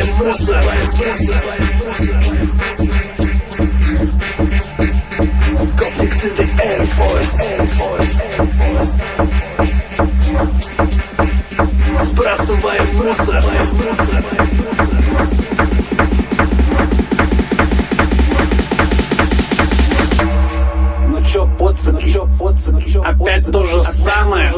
мусор. Complex in the Air Force. Сбрасываем мусор. Ну чё, пацаки, опять то же самое.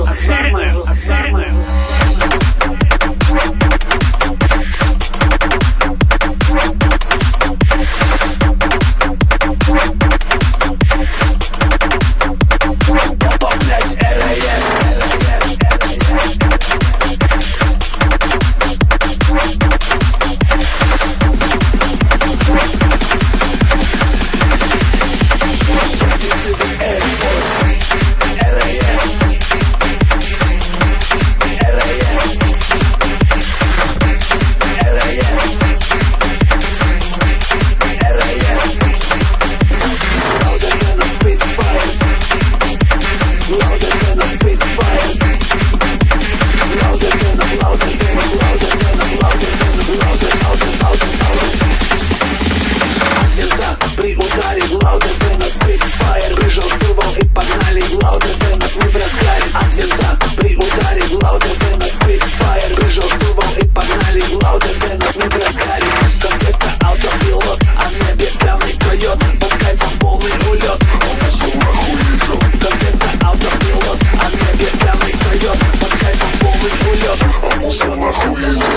При ударе louder than a Spitfire. Выжил штурвал и погнали louder than a мы в разгаре. От винта при ударе louder than a Spitfire. Выжил штурвал и погнали louder than a мы в разгаре. Как это автопилот, а в небе пьяный койот. Под кайфом полный улет. Как это автопилот, а в небе пьяный койот. Под кайфом полный улет.